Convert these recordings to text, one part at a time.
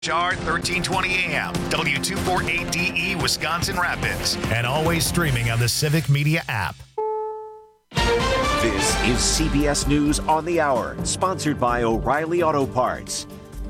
HR 1320 AM, W248DE, Wisconsin Rapids, and always streaming on the Civic Media app. This is CBS News on the Hour, sponsored by O'Reilly Auto Parts.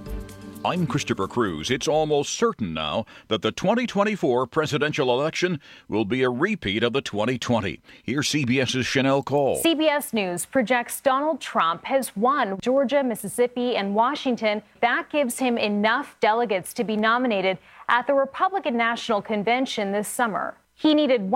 I'm Christopher Cruz. It's almost certain now that the 2024 presidential election will be a repeat of the 2020. Here's CBS's Chanel Cole. CBS News projects Donald Trump has won Georgia, Mississippi, and Washington. That gives him enough delegates to be nominated at the Republican National Convention this summer. He needed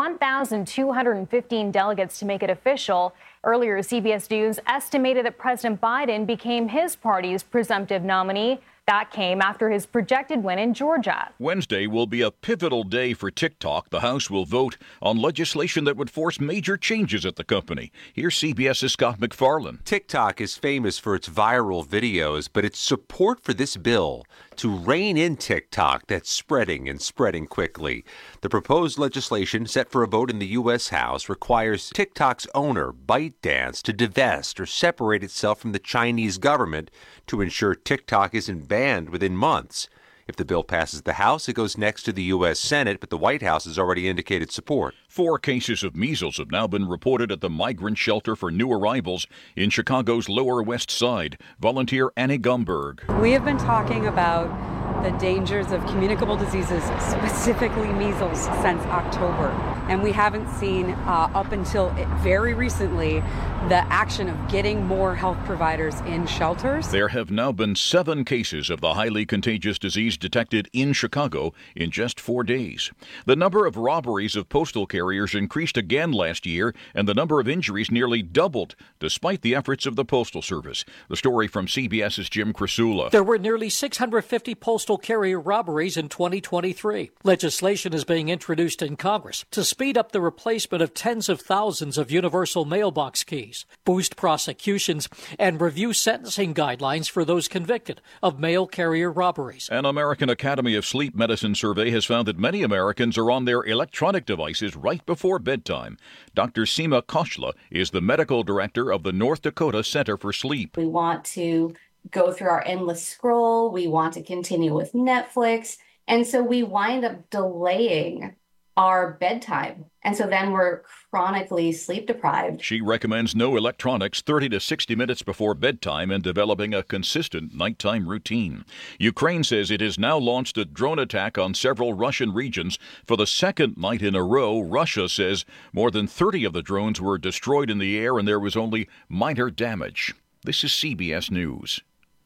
1,215 delegates to make it official. Earlier, CBS News estimated that President Biden became his party's presumptive nominee. That came after his projected win in Georgia. Wednesday will be a pivotal day for TikTok. The House will vote on legislation that would force major changes at the company. Here's CBS's Scott McFarlane. TikTok is famous for its viral videos, but its support for this bill to rein in TikTok that's spreading quickly. The proposed legislation set for a vote in the U.S. House requires TikTok's owner, ByteDance, to divest or separate itself from the Chinese government to ensure TikTok isn't banned within months. If the bill passes the House, it goes next to the U.S. Senate, but the White House has already indicated support. 4 cases of measles have now been reported at the migrant shelter for new arrivals in Chicago's Lower West Side. Volunteer Annie Gumberg. We have been talking about the dangers of communicable diseases, specifically measles, since October. And we haven't seen, up until very recently, the action of getting more health providers in shelters. There have now been 7 cases of the highly contagious disease detected in Chicago in just 4 days. The number of robberies of postal carriers increased again last year, and the number of injuries nearly doubled, despite the efforts of the Postal Service. The story from CBS's Jim Krasula. There were nearly 650 postal carrier robberies in 2023. Legislation is being introduced in Congress to speed up the replacement of tens of thousands of universal mailbox keys, boost prosecutions, and review sentencing guidelines for those convicted of mail carrier robberies. An American Academy of Sleep Medicine survey has found that many Americans are on their electronic devices right before bedtime. Dr. Seema Koshla is the medical director of the North Dakota Center for Sleep. We want to go through our endless scroll. We want to continue with Netflix. And so we wind up delaying our bedtime. And so then we're chronically sleep deprived. She recommends no electronics 30 to 60 minutes before bedtime and developing a consistent nighttime routine. Ukraine says it has now launched a drone attack on several Russian regions for the second night in a row. Russia says more than 30 of the drones were destroyed in the air and there was only minor damage. This is CBS News.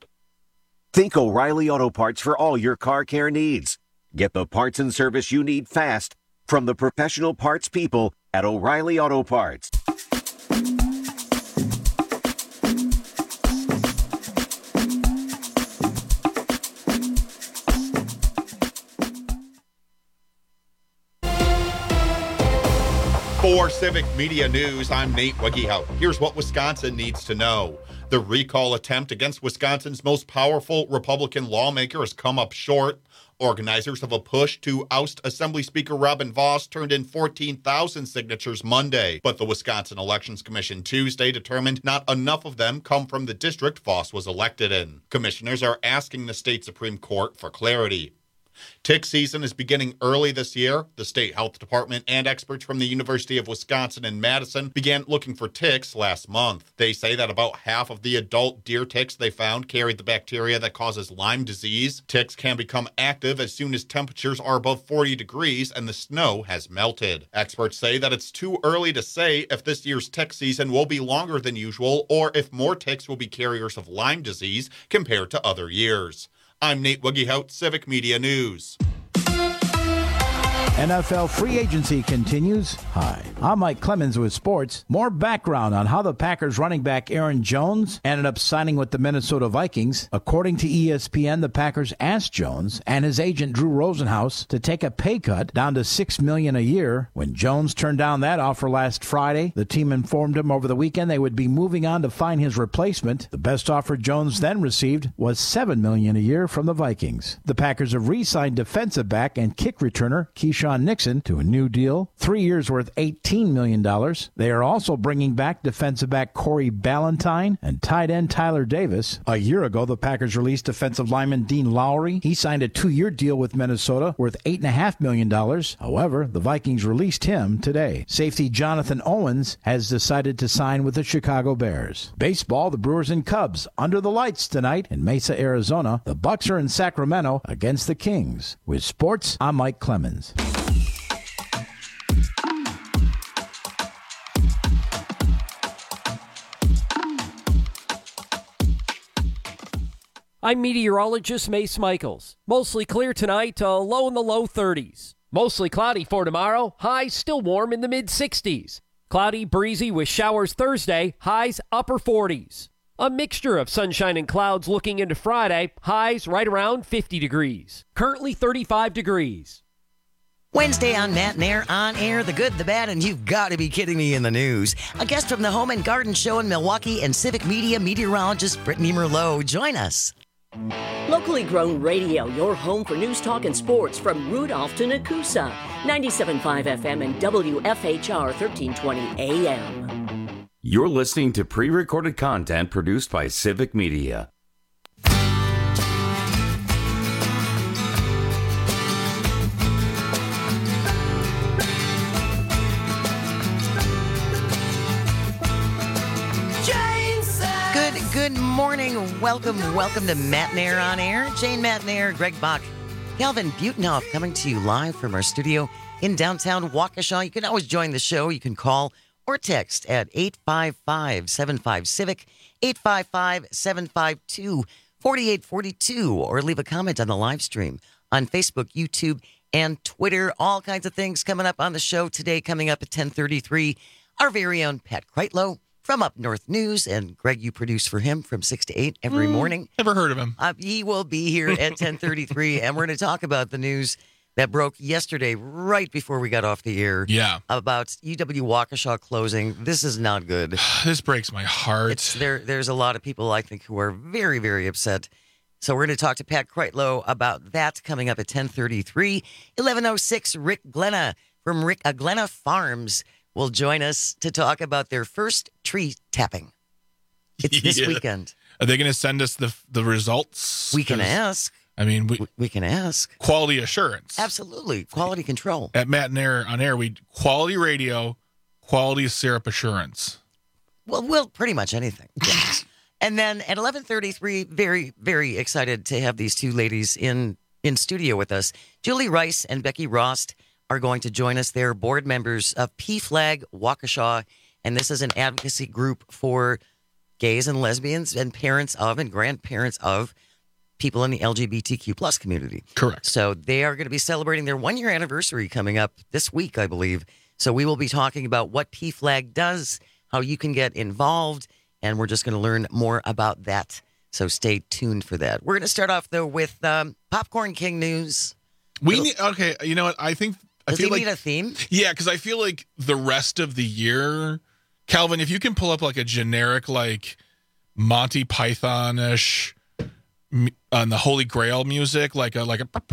Think O'Reilly Auto Parts for all your car care needs. Get the parts and service you need fast from the professional parts people at O'Reilly Auto Parts. For Civic Media News, I'm Nate Wiggyhout. Here's what Wisconsin needs to know. The recall attempt against Wisconsin's most powerful Republican lawmaker has come up short. Organizers of a push to oust Assembly Speaker Robin Vos turned in 14,000 signatures Monday, but the Wisconsin Elections Commission Tuesday determined not enough of them come from the district Vos was elected in. Commissioners are asking the state Supreme Court for clarity. Tick season is beginning early this year. The state health department and experts from the University of Wisconsin in Madison began looking for ticks last month. They say that about half of the adult deer ticks they found carried the bacteria that causes Lyme disease. Ticks can become active as soon as temperatures are above 40 degrees and the snow has melted. Experts say that it's too early to say if this year's tick season will be longer than usual or if more ticks will be carriers of Lyme disease compared to other years. I'm Nate Wiggyhout, Civic Media News. NFL free agency continues. Hi, I'm Mike Clemens with sports. More background on how the Packers running back Aaron Jones ended up signing with the Minnesota Vikings. According to ESPN, the Packers asked Jones and his agent Drew Rosenhaus to take a pay cut down to $6 million a year. When Jones turned down that offer last Friday, the team informed him over the weekend they would be moving on to find his replacement. The best offer Jones then received was $7 million a year from the Vikings. The Packers have re-signed defensive back and kick returner Keyshawn Marshawn Nixon to a new deal, 3 years worth $18 million. They are also bringing back defensive back Corey Ballantyne and tight end Tyler Davis. A year ago, the Packers released defensive lineman Dean Lowry. He signed a 2-year deal with Minnesota worth $8.5 million. However, the Vikings released him today. Safety Jonathan Owens has decided to sign with the Chicago Bears. Baseball, the Brewers and Cubs under the lights tonight in Mesa, Arizona. The Bucks are in Sacramento against the Kings. With sports, I'm Mike Clemens. I'm meteorologist Mace Michaels. Mostly clear tonight, low in the low 30s. Mostly cloudy for tomorrow, highs still warm in the mid-60s. Cloudy, breezy with showers Thursday, highs upper 40s. A mixture of sunshine and clouds looking into Friday, highs right around 50 degrees. Currently 35 degrees. Wednesday on Matt Nair, on air, the good, the bad, and you've got to be kidding me in the news. A guest from the Home and Garden Show in Milwaukee and Civic Media meteorologist Brittany Merlot. Join us. Locally grown radio, your home for news, talk, and sports from Rudolph to Nakusa. 97.5 FM and WFHR 1320 AM. You're listening to pre-recorded content produced by Civic Media. Good morning. Welcome to Matt Nair on Air. Jane Matt Nair, Greg Bach, Calvin Butenhoff coming to you live from our studio in downtown Waukesha. You can always join the show. You can call or text at 855-75-CIVIC, 855-752-4842, or leave a comment on the live stream on Facebook, YouTube, and Twitter. All kinds of things coming up on the show today. Coming up at 10:33, our very own Pat Kreitlow from Up North News. And Greg, you produce for him from 6 to 8 every morning. Never heard of him. He will be here at 10:33, and we're going to talk about the news that broke yesterday right before we got off the air. Yeah. About UW Waukesha closing. This is not good. This breaks my heart. There's a lot of people, I think, who are very, very upset. So we're going to talk to Pat Kreitlow about that coming up at 10:33. 11:06, Rick Glenna from Glenna Farms will join us to talk about their first tree tapping. It's this weekend. Are they going to send us the results? We can ask. I mean, we can ask. Quality assurance. Absolutely. Quality control. At Matt Nair on air, we quality radio, quality syrup assurance. Well, pretty much anything. Yes. And then at 11:33, very, very excited to have these two ladies in studio with us. Julie Rice and Becky Rost are going to join us. They're board members of PFLAG Waukesha, and this is an advocacy group for gays and lesbians and parents of and grandparents of people in the LGBTQ plus community. Correct. So they are going to be celebrating their 1-year anniversary coming up this week, I believe. So we will be talking about what PFLAG does, how you can get involved, and we're just going to learn more about that. So stay tuned for that. We're going to start off, though, with Popcorn King news. Okay, you know what? I think... Does he need a theme? Yeah, because I feel like the rest of the year... Calvin, if you can pull up like a generic, like, Monty Python-ish on the Holy Grail music, like a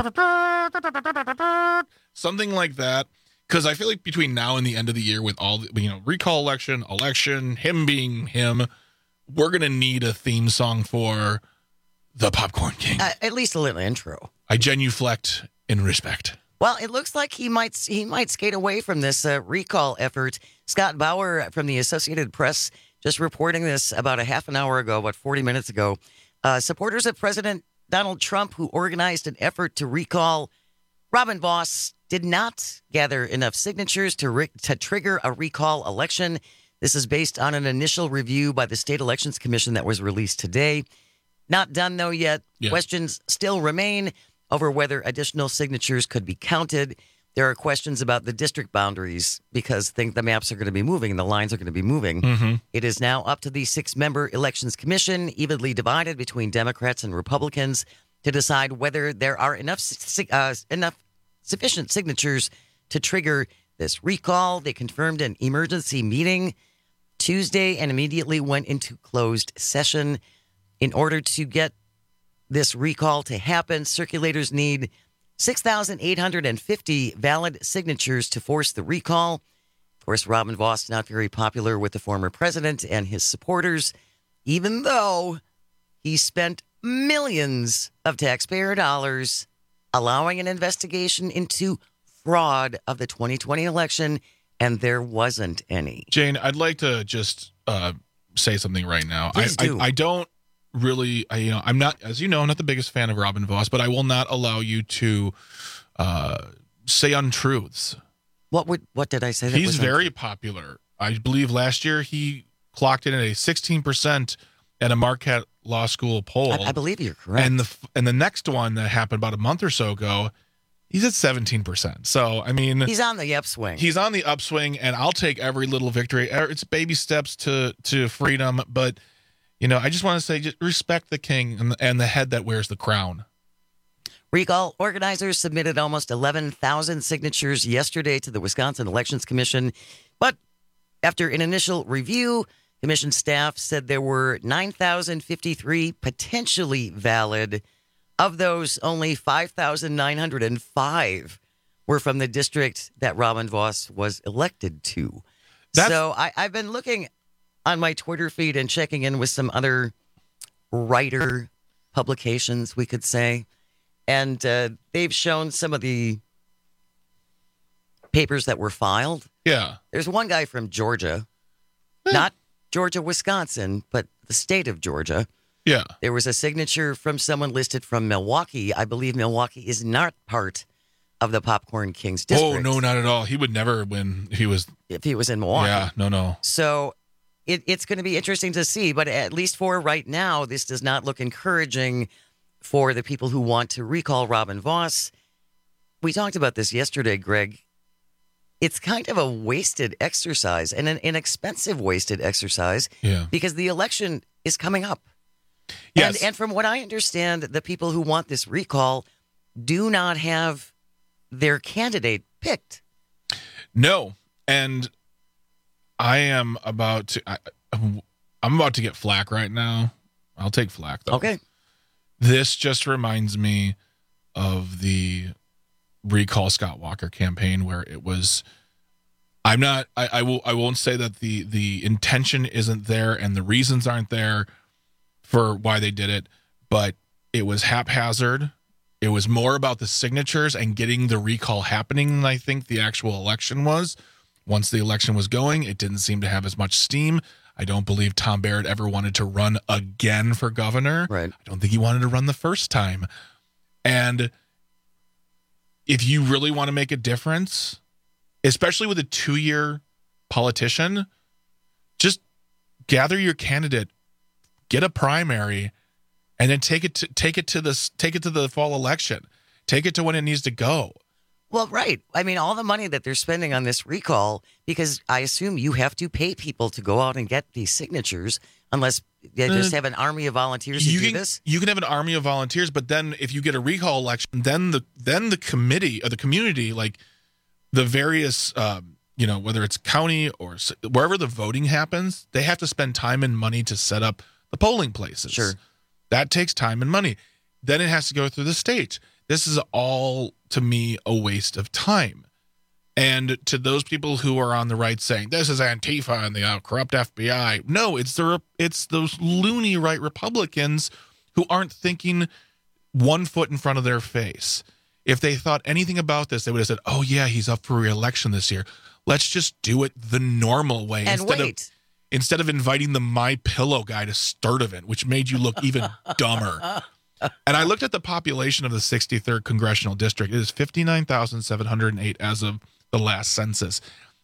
something like that. Because I feel like between now and the end of the year, with all the, recall election, him being him, we're going to need a theme song for the Popcorn King. At least a little intro. I genuflect in respect. Well, it looks like he might skate away from this recall effort. Scott Bauer from the Associated Press just reporting this about a half an hour ago, about 40 minutes ago. Supporters of President Donald Trump, who organized an effort to recall Robin Vos, did not gather enough signatures to trigger a recall election. This is based on an initial review by the State Elections Commission that was released today. Not done, though, yet. Yeah. Questions still remain over whether additional signatures could be counted. There are questions about the district boundaries because the maps are going to be moving and the lines are going to be moving. Mm-hmm. It is now up to the 6-member Elections Commission, evenly divided between Democrats and Republicans, to decide whether there are enough sufficient signatures to trigger this recall. They confirmed an emergency meeting Tuesday and immediately went into closed session. In order to get this recall to happen, circulators need 6,850 valid signatures to force the recall. Of course, Robin Vos not very popular with the former president and his supporters, even though he spent millions of taxpayer dollars allowing an investigation into fraud of the 2020 election, and there wasn't any. Jane, I'd like to just say something right now. Please do. I don't really, I'm not, as you know, I'm not the biggest fan of Robin Vos, but I will not allow you to say untruths. What did I say? He's very popular. I believe last year he clocked in at a 16% at a Marquette Law School poll. I believe you're correct. And the next one that happened about a month or so ago, he's at 17%. So, I mean, he's on the upswing. He's on the upswing, and I'll take every little victory. It's baby steps to freedom, but I just want to say, just respect the king and the head that wears the crown. Recall organizers submitted almost 11,000 signatures yesterday to the Wisconsin Elections Commission, but after an initial review, commission staff said there were 9,053 potentially valid. Of those, only 5,905 were from the district that Robin Vos was elected to. So I've been looking on my Twitter feed and checking in with some other writer publications, we could say. And they've shown some of the papers that were filed. Yeah. There's one guy from Georgia, not Georgia, Wisconsin, but the state of Georgia. Yeah. There was a signature from someone listed from Milwaukee. I believe Milwaukee is not part of the Popcorn Kings district. Oh, no, not at all. He would never win. If he was in Milwaukee. Yeah, no. So it's going to be interesting to see. But at least for right now, this does not look encouraging for the people who want to recall Robin Vos. We talked about this yesterday, Greg. It's kind of a wasted exercise and an inexpensive wasted exercise because the election is coming up. Yes. And from what I understand, the people who want this recall do not have their candidate picked. No. And I'm about to get flack right now. I'll take flack, though. Okay. This just reminds me of the Recall Scott Walker campaign where it was, I won't say that the intention isn't there and the reasons aren't there for why they did it, but it was haphazard. It was more about the signatures and getting the recall happening than I think the actual election was. Once the election was going, it didn't seem to have as much steam. I don't believe Tom Barrett ever wanted to run again for governor. Right. I don't think he wanted to run the first time. And if you really want to make a difference, especially with a 2-year politician, just gather your candidate, get a primary, and then take it to the fall election. Take it to when it needs to go. Well, right. I mean, all the money that they're spending on this recall, because I assume you have to pay people to go out and get these signatures, unless they just have an army of volunteers who do this. You can have an army of volunteers, but then if you get a recall election, then the committee or the community, like the various, whether it's county or wherever the voting happens, they have to spend time and money to set up the polling places. Sure. That takes time and money. Then it has to go through the state. This is all, to me, a waste of time. And to those people who are on the right saying, this is Antifa and the corrupt FBI. No, it's those loony right Republicans who aren't thinking 1 foot in front of their face. If they thought anything about this, they would have said, oh, yeah, he's up for re-election this year. Let's just do it the normal way. Instead of inviting the MyPillow guy to Sturtevant, which made you look even dumber. And I looked at the population of the 63rd Congressional District. It is 59,708 as of the last census.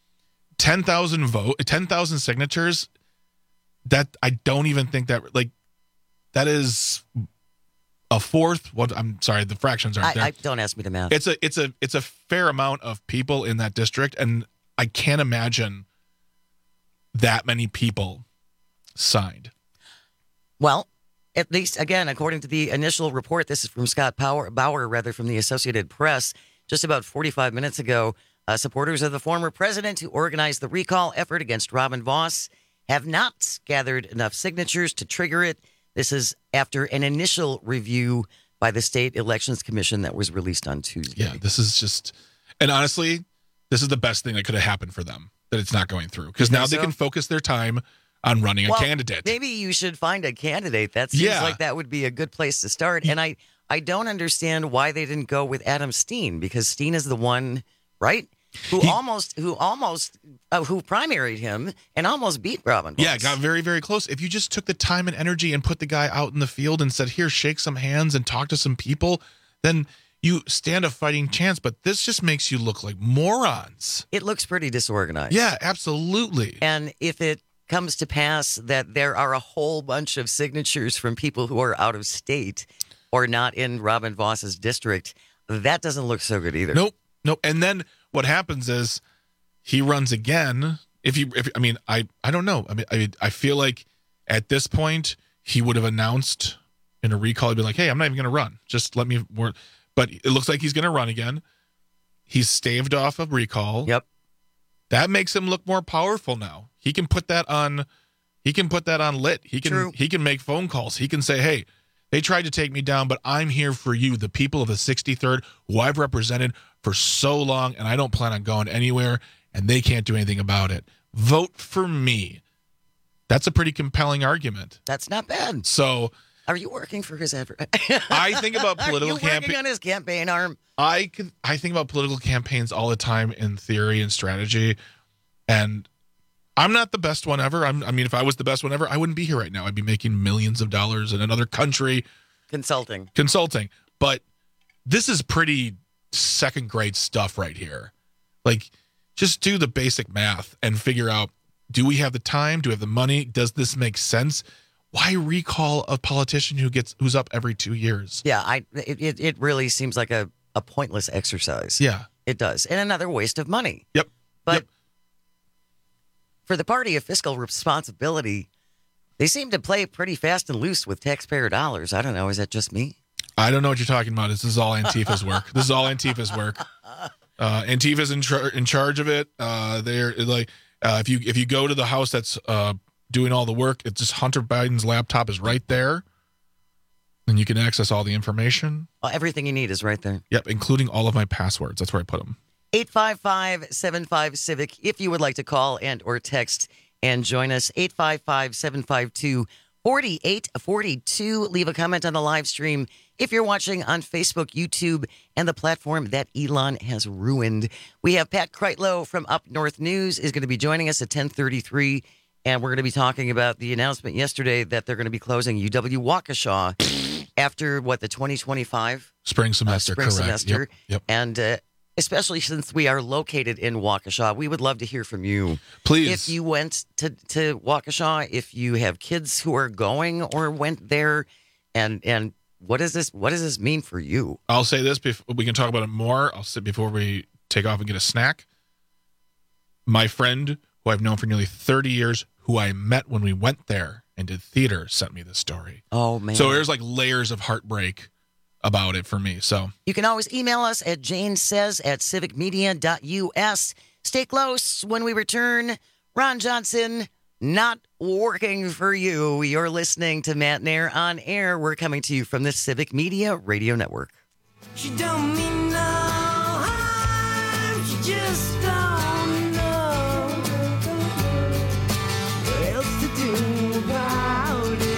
10,000 signatures. That I don't even think that that is a fourth. What I'm sorry, the fractions aren't there. Don't ask me to math. It's a fair amount of people in that district, and I can't imagine that many people signed. Well, at least, again, according to the initial report, this is from Scott Bauer, from the Associated Press, just about 45 minutes ago, supporters of the former president who organized the recall effort against Robin Vos have not gathered enough signatures to trigger it. This is after an initial review by the State Elections Commission that was released on Tuesday. Yeah, this is just, and honestly, this is the best thing that could have happened for them, that it's not going through. Because now they can focus their time on running a candidate. Maybe you should find a candidate. That seems like that would be a good place to start. And I don't understand why they didn't go with Adam Steen, because Steen is the one, right? Who primaried him and almost beat Robin Voss. Yeah, got very, very close. If you just took the time and energy and put the guy out in the field and said, here, shake some hands and talk to some people, then you stand a fighting chance. But this just makes you look like morons. It looks pretty disorganized. Yeah, absolutely. And if it comes to pass that there are a whole bunch of signatures from people who are out of state or not in Robin Voss's district, that doesn't look so good either. Nope. And then what happens is he runs again. I don't know. I feel like at this point he would have announced in a recall, he'd be like, hey, I'm not even going to run. Just let me work. But it looks like he's going to run again. He's staved off a recall. Yep. That makes him look more powerful now. He can put that on lit. He can make phone calls. He can say, hey, they tried to take me down, but I'm here for you, the people of the 63rd, who I've represented for so long, and I don't plan on going anywhere, and they can't do anything about it. Vote for me. That's a pretty compelling argument. That's not bad. So, are you working for his effort? I think about political campaigns. Are you working on his campaign arm? I think about political campaigns all the time in theory and strategy, and I'm not the best one ever. If I was the best one ever, I wouldn't be here right now. I'd be making millions of dollars in another country. Consulting. But this is pretty second grade stuff right here. Like, just do the basic math and figure out, do we have the time? Do we have the money? Does this make sense? Why recall a politician who's up every 2 years? Yeah, it really seems like a pointless exercise. Yeah. It does. And another waste of money. Yep. But for the party of fiscal responsibility, they seem to play pretty fast and loose with taxpayer dollars. I don't know. Is that just me? I don't know what you're talking about. This is all Antifa's work. Antifa's in charge of it. They're like, if you go to the house that's doing all the work, it's just Hunter Biden's laptop is right there, and you can access all the information. Everything you need is right there. Yep, including all of my passwords. That's where I put them. 855-75-CIVIC if you would like to call and or text and join us. 855-752-4842. Leave a comment on the live stream if you're watching on Facebook, YouTube, and the platform that Elon has ruined. We have Pat Kreitlow from Up North News is going to be joining us at 10:33, and we're going to be talking about the announcement yesterday that they're going to be closing UW-Waukesha after, the 2025? Spring semester, correct. Yep. And especially since we are located in Waukesha, we would love to hear from you. Please. If you went to Waukesha, if you have kids who are going or went there, and what does this mean for you? I'll say this, we can talk about it more. I'll say before we take off and get a snack. My friend, who I've known for nearly 30 years, who I met when we went there and did theater, sent me this story. Oh, man. So there's like layers of heartbreak about it for me. So you can always email us at janesays@civicmedia.us. Stay close. When we return, Ron Johnson, not working for you. You're listening to Matt Nair on Air. We're coming to you from the Civic Media Radio Network. She don't mean no harm. She just don't know what else to do about it.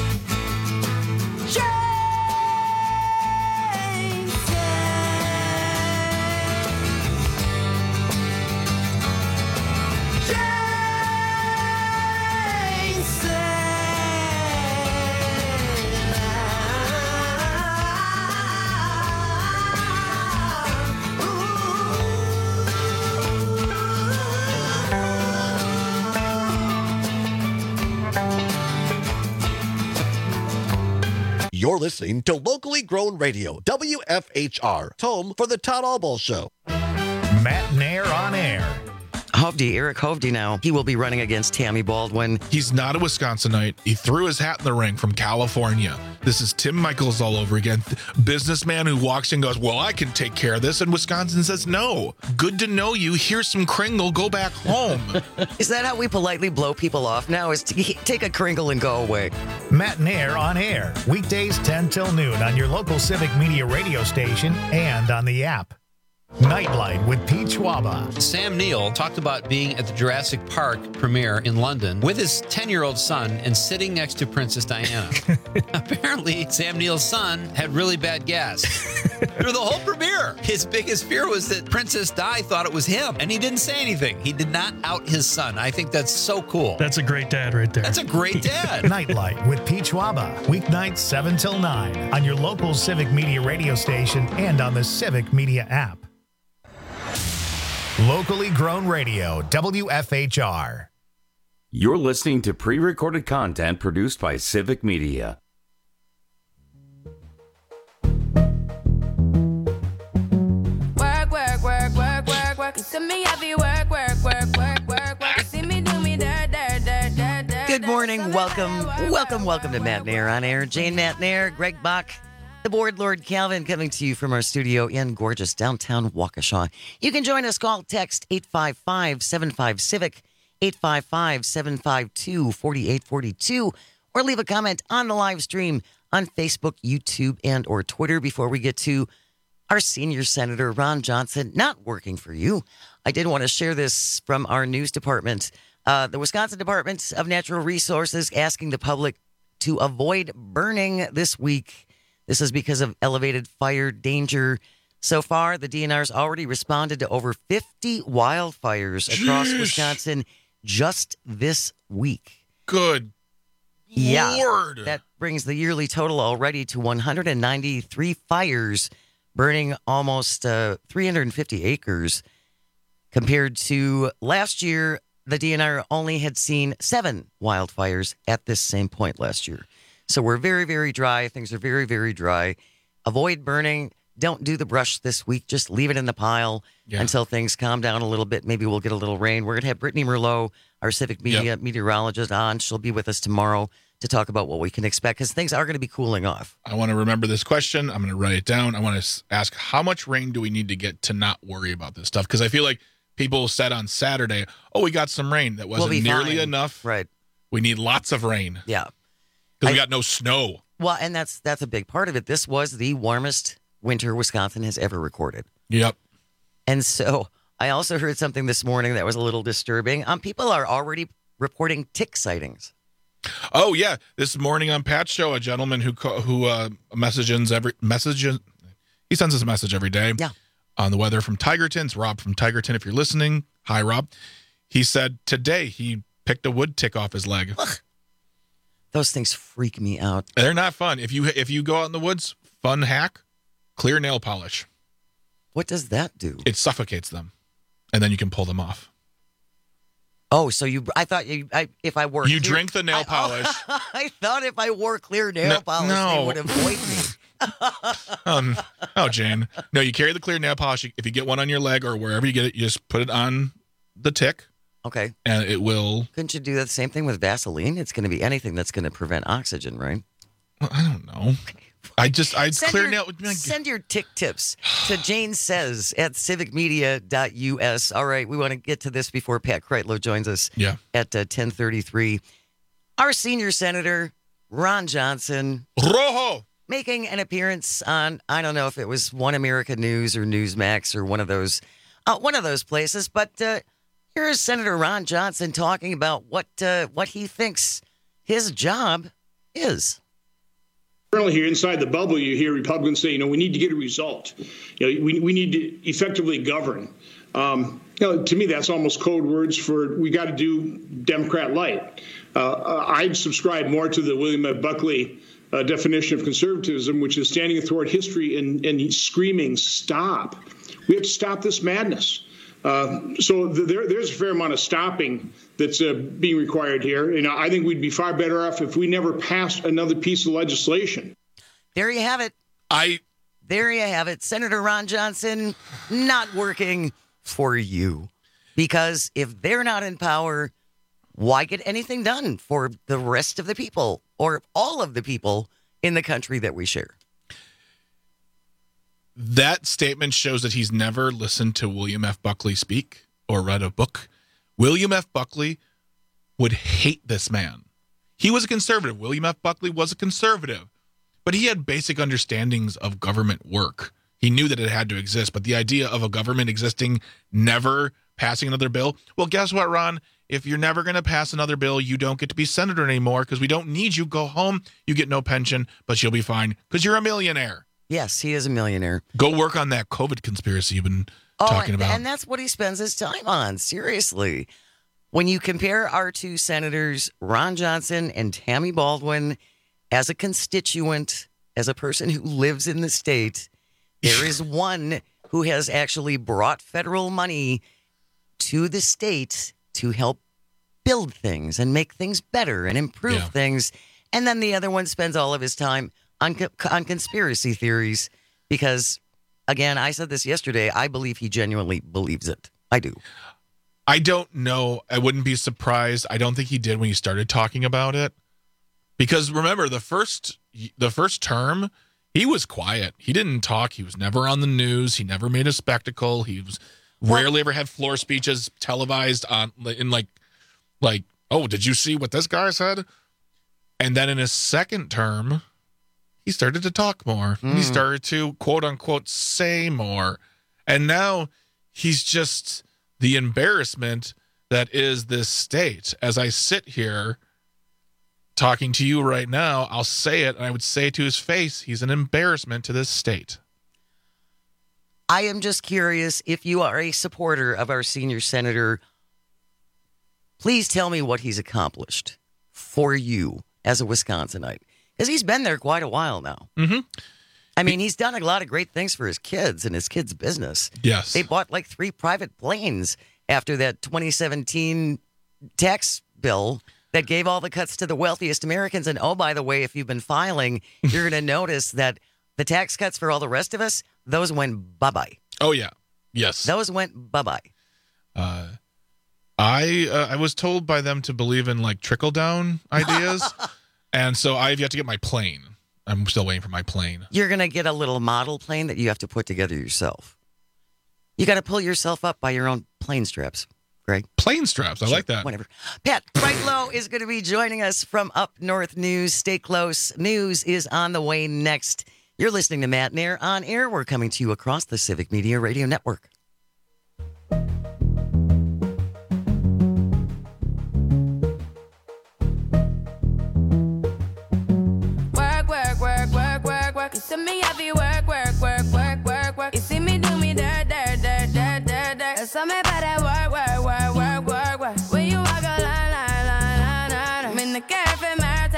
You're listening to locally grown radio, WFHR, home for the Todd Albaugh Show. Matt Nair on Air. Eric Hovde now. He will be running against Tammy Baldwin. He's not a Wisconsinite. He threw his hat in the ring from California. This is Tim Michaels all over again. Businessman who walks in and goes, well, I can take care of this. And Wisconsin says, no. Good to know you. Here's some Kringle. Go back home. Is that how we politely blow people off now? Is to take a Kringle and go away? Matt Nair on air. Weekdays 10 till noon on your local Civic Media radio station and on the app. Nightlight with Pete Schwaba. Sam Neill talked about being at the Jurassic Park premiere in London with his 10-year-old son and sitting next to Princess Diana. Apparently, Sam Neill's son had really bad gas through the whole premiere. His biggest fear was that Princess Di thought it was him, and he didn't say anything. He did not out his son. I think that's so cool. That's a great dad right there. That's a great dad. Nightlight with Pete Schwaba. Weeknights 7 till 9 on your local Civic Media radio station and on the Civic Media app. Locally grown radio, WFHR. You're listening to pre-recorded content produced by Civic Media. Work, work, work, work, work, work. You see me heavy work, work, work, work, work, work. You see me do me dirt, dirt, dirt, dirt, dirt. Good morning. Welcome to Matt Nair on air. Jane Matt Nair, Greg Bach, the board Lord Calvin, coming to you from our studio in gorgeous downtown Waukesha. You can join us. Call, text 855-75-CIVIC, 855-752-4842, or leave a comment on the live stream on Facebook, YouTube, and or Twitter. Before we get to our senior senator, Ron Johnson, not working for you, I did want to share this from our news department. The Wisconsin Department of Natural Resources asking the public to avoid burning this week. This is because of elevated fire danger. So far, the DNR's already responded to over 50 wildfires across Wisconsin just this week. Good Lord. That brings the yearly total already to 193 fires, burning almost 350 acres. Compared to last year, the DNR only had seen 7 wildfires at this same point last year. So we're very, very dry. Things are very, very dry. Avoid burning. Don't do the brush this week. Just leave it in the pile until things calm down a little bit. Maybe we'll get a little rain. We're going to have Brittany Merlot, our Civic Media meteorologist, on. She'll be with us tomorrow to talk about what we can expect because things are going to be cooling off. I want to remember this question. I'm going to write it down. I want to ask, how much rain do we need to get to not worry about this stuff? Because I feel like people said on Saturday, oh, we got some rain. That wasn't nearly enough. Right. We need lots of rain. Yeah. Because we got no snow. Well, and that's a big part of it. This was the warmest winter Wisconsin has ever recorded. Yep. And so I also heard something this morning that was a little disturbing. People are already reporting tick sightings. Oh, yeah. This morning on Pat's show, a gentleman who messages he sends us a message every day on the weather from Tigerton. It's Rob from Tigerton. If you're listening, hi, Rob. He said today he picked a wood tick off his leg. Ugh. Those things freak me out. They're not fun. If you go out in the woods, fun hack, clear nail polish. What does that do? It suffocates them, and then you can pull them off. Oh, so I thought if I wore drink the nail polish. I thought if I wore clear nail polish, they would avoid me. Oh, Jane. No, you carry the clear nail polish. If you get one on your leg or wherever you get it, you just put it on the tick. Okay. And it will. Couldn't you do that same thing with Vaseline? It's going to be anything that's going to prevent oxygen, right? Well, I don't know. Send your tick tips to Jane Says at civicmedia.us. All right, we want to get to this before Pat Kreitlow joins us at 10:33. Our senior senator, Ron Johnson. Rojo! Making an appearance on, I don't know if it was One America News or Newsmax or one of those places, but here's Senator Ron Johnson talking about what he thinks his job is. Currently here inside the bubble, you hear Republicans say, we need to get a result. We need to effectively govern. To me, that's almost code words for we got to do Democrat light. I'd subscribe more to the William F. Buckley definition of conservatism, which is standing athwart history and screaming, stop. We have to stop this madness. So there's a fair amount of stopping that's being required here. I think we'd be far better off if we never passed another piece of legislation. There you have it. There you have it. Senator Ron Johnson, not working for you. Because if they're not in power, why get anything done for the rest of the people or all of the people in the country that we share? That statement shows that he's never listened to William F. Buckley speak or read a book. William F. Buckley would hate this man. He was a conservative. William F. Buckley was a conservative, but he had basic understandings of government work. He knew that it had to exist, but the idea of a government existing, never passing another bill, well, guess what, Ron? If you're never going to pass another bill, you don't get to be senator anymore because we don't need you. Go home. You get no pension, but you'll be fine because you're a millionaire. Yes, he is a millionaire. Go work on that COVID conspiracy you've been talking about. And that's what he spends his time on, seriously. When you compare our two senators, Ron Johnson and Tammy Baldwin, as a constituent, as a person who lives in the state, there is one who has actually brought federal money to the state to help build things and make things better and improve things. And then the other one spends all of his time on conspiracy theories because, again, I said this yesterday, I believe he genuinely believes it. I do. I don't know. I wouldn't be surprised. I don't think he did when he started talking about it. Because remember, the first term, he was quiet. He didn't talk. He was never on the news. He never made a spectacle. He was rarely ever had floor speeches televised in like, oh, did you see what this guy said? And then in his second term, he started to talk more. He started to, quote unquote, say more. And now he's just the embarrassment that is this state. As I sit here talking to you right now, I'll say it, and I would say it to his face, he's an embarrassment to this state. I am just curious, if you are a supporter of our senior senator, please tell me what he's accomplished for you as a Wisconsinite. Because he's been there quite a while now. Mm-hmm. I mean, he's done a lot of great things for his kids and his kids' business. Yes. They bought like 3 private planes after that 2017 tax bill that gave all the cuts to the wealthiest Americans. And oh, by the way, if you've been filing, you're going to notice that the tax cuts for all the rest of us, those went bye-bye. Oh, yeah. Yes. Those went bye-bye. I was told by them to believe in like trickle-down ideas. And so I've yet to get my plane. I'm still waiting for my plane. You're going to get a little model plane that you have to put together yourself. You got to pull yourself up by your own plane straps, Greg. Plane straps. I like that. Whatever. Pat Brightlow is going to be joining us from Up North News. Stay close. News is on the way next. You're listening to Matt Nair on Air. We're coming to you across the Civic Media Radio Network. You see me heavy work. You see me do me dirt. So me better work. When you walk a line. I'm in the cafe, my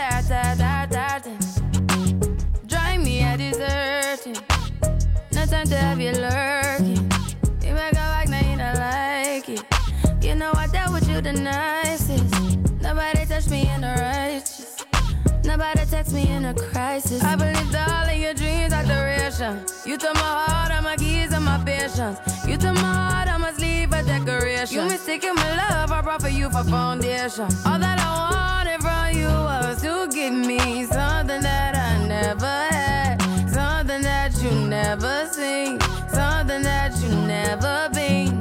drive me a dessert. No time to have you lurking. You make a like, now you don't like it. You know I dealt with you the nicest. Nobody touched me in the righteous. Nobody text me in a crisis. I believed all of your dreams are duration. You took my heart, all my keys, and my patience. You took my heart, I must leave a decoration. You mistaken my love, I brought for you for foundation. All that I wanted from you was to give me something that I never had, something that you never seen, something that you never been.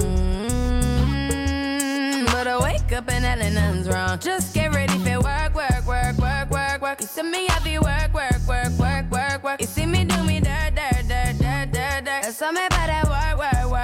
But I wake up and hell nothing's wrong. Just get ready for work. You see me heavy work. You see me do me dirt. So me better work.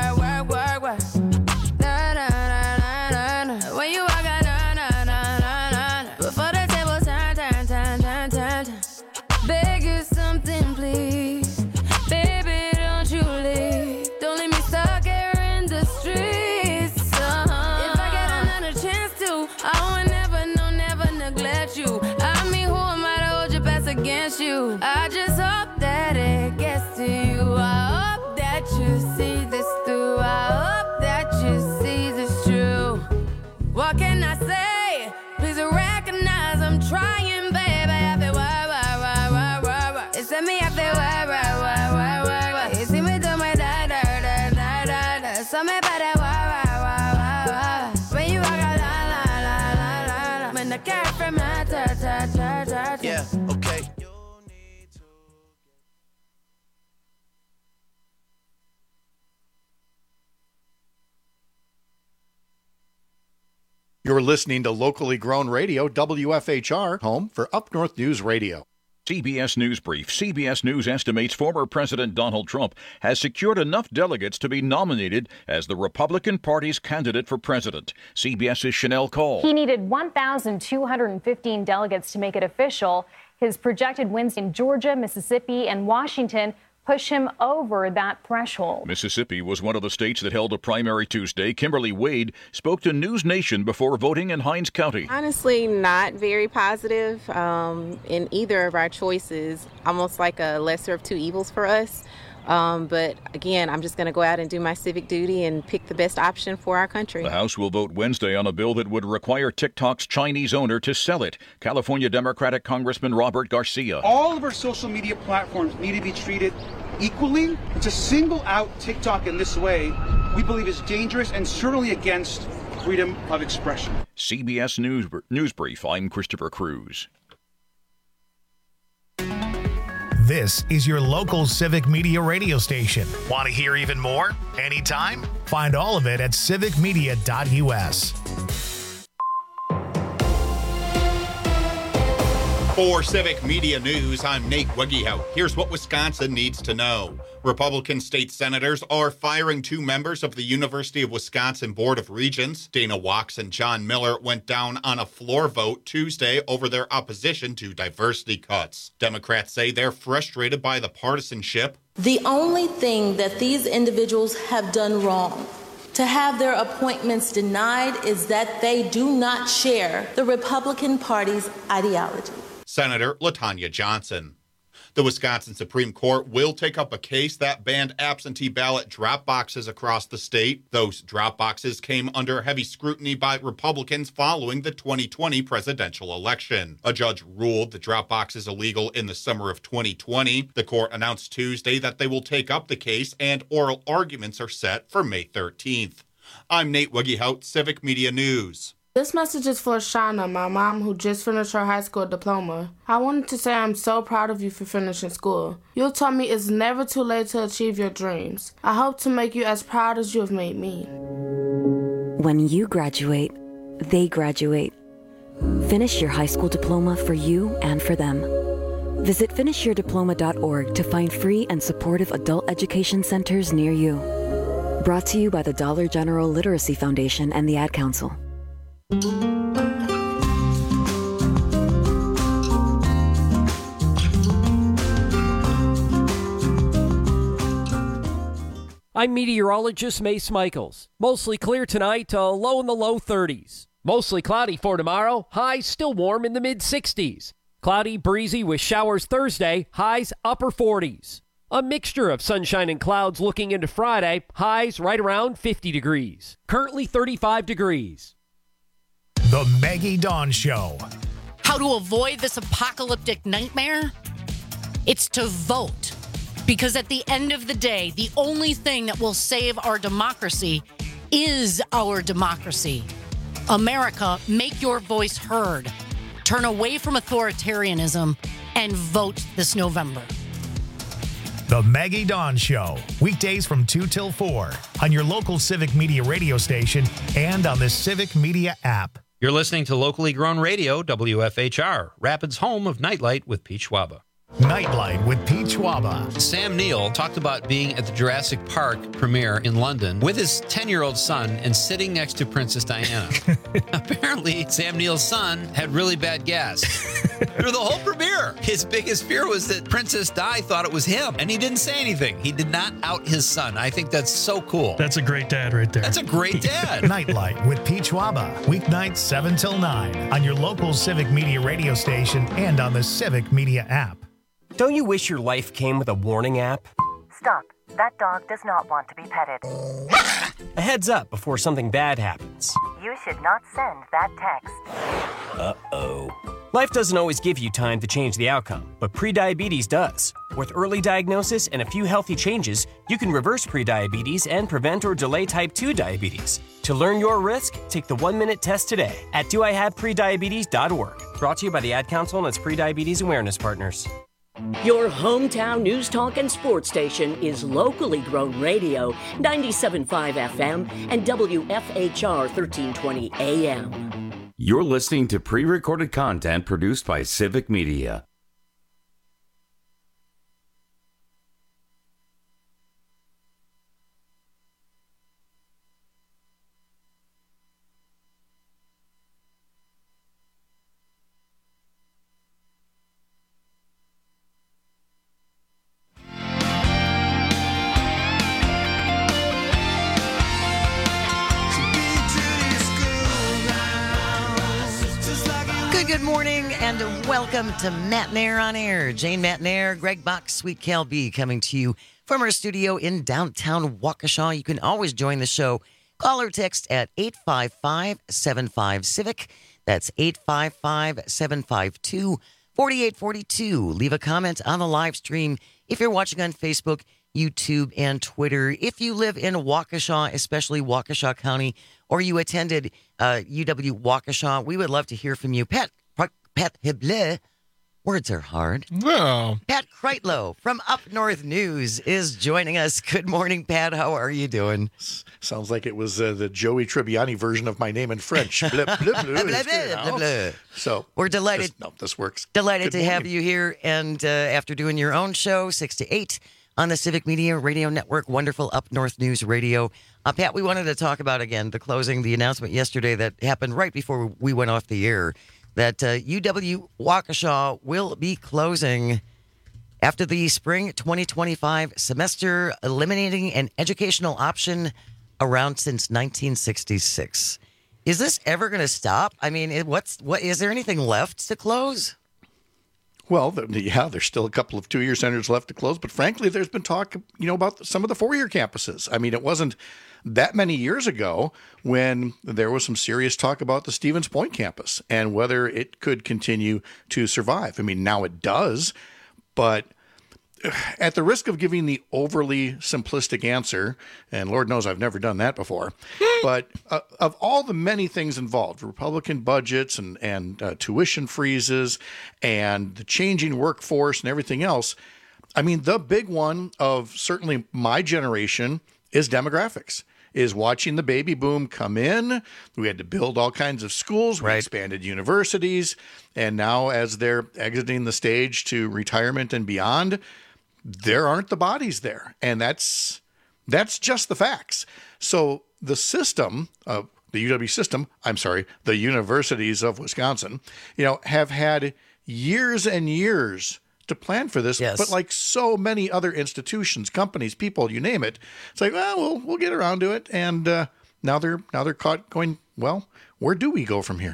When you walk out, before the table turn. Beg you something, please. Baby, don't you leave. Don't leave me stuck here in the streets. If I get another chance to, I will never neglect you. Against you, I just hope that it gets to you. I hope that you see this through. I hope that you see this true. What can I say? Please recognize I'm trying, baby. I feel work. It's me, I feel work. You see me do my da. So me better work. care for matter. Yeah, okay. You're listening to locally grown radio, WFHR, home for Up North News Radio. CBS News Brief. CBS News estimates former President Donald Trump has secured enough delegates to be nominated as the Republican Party's candidate for president. CBS's Chanel Cole. He needed 1,215 delegates to make it official. His projected wins in Georgia, Mississippi, and Washington push him over that threshold. Mississippi was one of the states that held a primary Tuesday. Kimberly Wade spoke to News Nation before voting in Hinds County. Honestly, not very positive in either of our choices. Almost like a lesser of two evils for us. But again, I'm just going to go out and do my civic duty and pick the best option for our country. The House will vote Wednesday on a bill that would require TikTok's Chinese owner to sell it. California Democratic Congressman Robert Garcia. All of our social media platforms need to be treated equally. To single out TikTok in this way, we believe is dangerous and certainly against freedom of expression. CBS News Brief. I'm Christopher Cruz. This is your local civic media radio station. Want to hear even more? Anytime? Find all of it at civicmedia.us. For Civic Media News, I'm Nate Wegehout. Here's what Wisconsin needs to know. Republican state senators are firing two members of the University of Wisconsin Board of Regents. Dana Wachs and John Miller went down on a floor vote Tuesday over their opposition to diversity cuts. Democrats say they're frustrated by the partisanship. The only thing that these individuals have done wrong to have their appointments denied is that they do not share the Republican Party's ideology. Senator LaTanya Johnson. The Wisconsin Supreme Court will take up a case that banned absentee ballot drop boxes across the state. Those drop boxes came under heavy scrutiny by Republicans following the 2020 presidential election. A judge ruled the drop boxes illegal in the summer of 2020. The court announced Tuesday that they will take up the case, and oral arguments are set for May 13th. I'm Nate Wegehout, Civic Media News. This message is for Shauna, my mom, who just finished her high school diploma. I wanted to say I'm so proud of you for finishing school. You taught me it's never too late to achieve your dreams. I hope to make you as proud as you have made me. When you graduate, they graduate. Finish your high school diploma for you and for them. Visit finishyourdiploma.org to find free and supportive adult education centers near you. Brought to you by the Dollar General Literacy Foundation and the Ad Council. I'm meteorologist Mace Michaels. Mostly clear tonight, low in the low 30s. Mostly cloudy for tomorrow, highs still warm in the mid-60s. Cloudy, breezy with showers Thursday, highs upper 40s. A mixture of sunshine and clouds looking into Friday, highs right around 50 degrees. Currently 35 degrees. The Maggie Dawn Show. How to avoid this apocalyptic nightmare? It's to vote. Because at the end of the day, the only thing that will save our democracy is our democracy. America, make your voice heard. Turn away from authoritarianism and vote this November. The Maggie Dawn Show. Weekdays from 2 till 4 on your local Civic Media radio station and on the Civic Media app. You're listening to locally grown radio, WFHR, Rapids' home of Nightlight with Pete Schwaba. Nightlight with Pete Schwaba. Sam Neill talked about being at the Jurassic Park premiere in London with his 10-year-old son and sitting next to Princess Diana. Apparently, Sam Neill's son had really bad gas. Through the whole premiere, his biggest fear was that Princess Di thought it was him, and he didn't say anything. He did not out his son. I think that's so cool. That's a great dad right there. That's a great dad. Nightlight with Pete Schwaba. Weeknights 7 till 9 on your local Civic Media radio station and on the Civic Media app. Don't you wish your life came with a warning app? Stop. That dog does not want to be petted. A heads up before something bad happens. You should not send that text. Uh-oh. Life doesn't always give you time to change the outcome, but prediabetes does. With early diagnosis and a few healthy changes, you can reverse prediabetes and prevent or delay type 2 diabetes. To learn your risk, take the 1-minute test today at doihaveprediabetes.org. Brought to you by the Ad Council and its Prediabetes Awareness Partners. Your hometown news talk and sports station is locally grown radio, 97.5 FM and WFHR 1320 AM. You're listening to pre-recorded content produced by Civic Media. Good morning and welcome to Matt Nair on Air. Jane Matt Nair, Greg Bach, Sweet Cal B coming to you from our studio in downtown Waukesha. You can always join the show. Call or text at 855-75-CIVIC. That's 855-752-4842. Leave a comment on the live stream if you're watching on Facebook, YouTube, and Twitter. If you live in Waukesha, especially Waukesha County, or you attended UW Waukesha, we would love to hear from you. Pat Hibleh, words are hard. No. Pat Kreitlow from Up North News is joining us. Good morning, Pat. How are you doing? Sounds like it was the Joey Tribbiani version of my name in French. Blah, blah, blah, blah, blah, blah. So we're delighted. This works. Delighted to have you here. And after doing your own show, 6 to 8 on the Civic Media Radio Network, wonderful Up North News Radio. Pat, we wanted to talk about, again, the announcement yesterday that happened right before we went off the air, that UW Waukesha will be closing after the spring 2025 semester, eliminating an educational option around since 1966. Is this ever going to stop? I mean, is there anything left to close? Well, there's still a couple of 2-year centers left to close, but frankly, there's been talk, about some of the 4-year campuses. I mean, it wasn't that many years ago when there was some serious talk about the Stevens Point campus and whether it could continue to survive. I mean, now it does, but at the risk of giving the overly simplistic answer, and Lord knows I've never done that before, but of all the many things involved, Republican budgets and tuition freezes and the changing workforce and everything else, I mean, the big one of certainly my generation is demographics, is watching the baby boom come in. We had to build all kinds of schools. We expanded universities. And now as they're exiting the stage to retirement and beyond, there aren't the bodies there. And that's just the facts. So the system, the UW system, the universities of Wisconsin, have had years and years to plan for this, but like so many other institutions, companies, people, you name it, it's like, well, we'll get around to it. And now they're caught going, well, where do we go from here?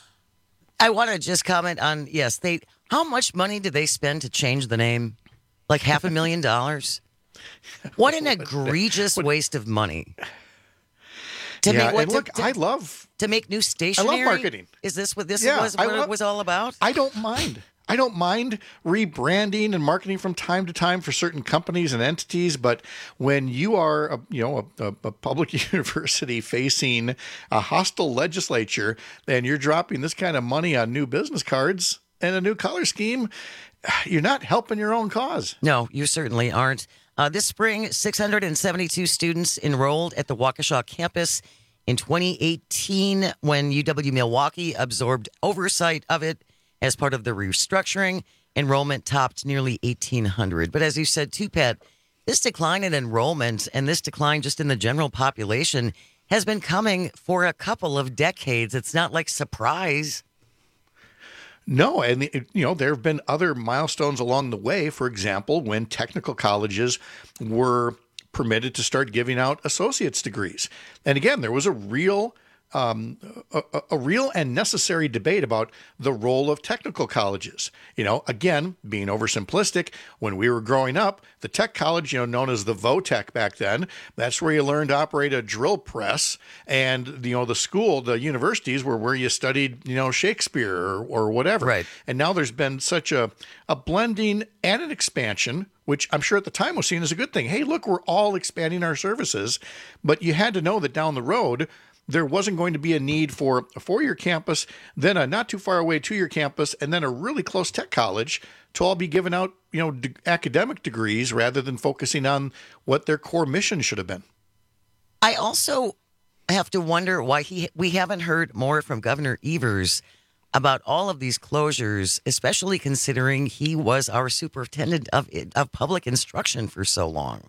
I want to just comment on, how much money did they spend to change the name? Like $500,000? What an egregious waste of money. To make new stationery. I love marketing. Is this what it was all about? I don't mind. I don't mind rebranding and marketing from time to time for certain companies and entities, but when you are a public university facing a hostile legislature and you're dropping this kind of money on new business cards and a new color scheme, you're not helping your own cause. No, you certainly aren't. This spring, 672 students enrolled at the Waukesha campus. In 2018, when UW Milwaukee absorbed oversight of it as part of the restructuring, enrollment topped nearly 1,800. But as you said too, Pat, this decline in enrollment and this decline just in the general population has been coming for a couple of decades. It's not like surprise. No, and there have been other milestones along the way. For example, when technical colleges were permitted to start giving out associate's degrees. And again, there was a real and necessary debate about the role of technical colleges. Again, being oversimplistic, when we were growing up, the tech college, known as the VOTech back then, that's where you learned to operate a drill press. And, the universities were where you studied, Shakespeare or whatever. Right. And now there's been such a blending and an expansion, which I'm sure at the time was seen as a good thing. Hey, look, we're all expanding our services. But you had to know that down the road, there wasn't going to be a need for a 4-year campus, then a not too far away 2-year campus, and then a really close tech college to all be giving out, academic degrees rather than focusing on what their core mission should have been. I also have to wonder why we haven't heard more from Governor Evers about all of these closures, especially considering he was our superintendent of public instruction for so long.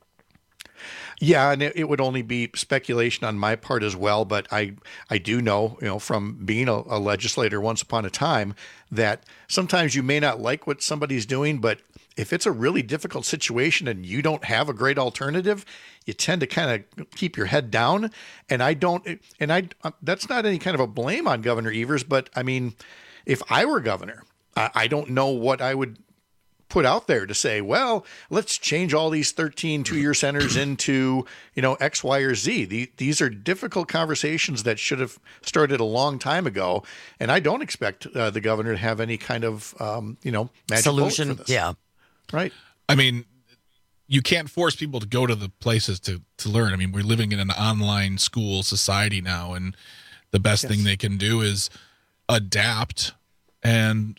Yeah, and it would only be speculation on my part as well, but I do know, from being a legislator once upon a time, that sometimes you may not like what somebody's doing, but if it's a really difficult situation and you don't have a great alternative, you tend to kind of keep your head down. And that's not any kind of a blame on Governor Evers, but I mean, if I were governor, I don't know what I would put out there to say, well, let's change all these 13 2-year centers into, X, Y, or Z. These are difficult conversations that should have started a long time ago. And I don't expect the governor to have any kind of, magic solution. bullet for this. Yeah. Right. I mean, you can't force people to go to the places to learn. I mean, we're living in an online school society now, and the best thing they can do is adapt. And,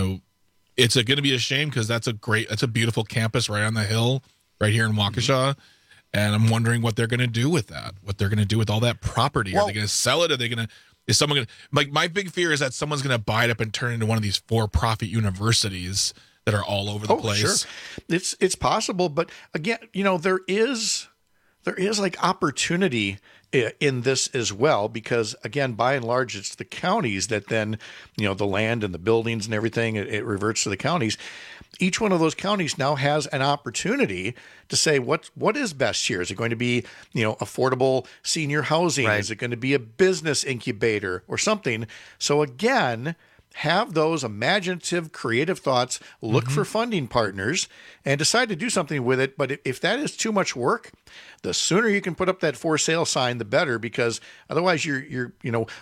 it's going to be a shame because that's a beautiful campus right on the hill right here in Waukesha. And I'm wondering what they're going to do with that, what they're going to do with all that property. Are they going to sell it? Is someone going to, my big fear is that someone's going to buy it up and turn it into one of these for-profit universities that are all over the place. Sure. It's possible. But again, there is like opportunity in this as well, because again, by and large, it's the counties that then, the land and the buildings and everything, it reverts to the counties. Each one of those counties now has an opportunity to say, what is best here? Is it going to be, affordable senior housing? Right. Is it going to be a business incubator or something? So again, have those imaginative, creative thoughts, look for funding partners, and decide to do something with it. But if that is too much work, the sooner you can put up that for sale sign, the better, because otherwise you're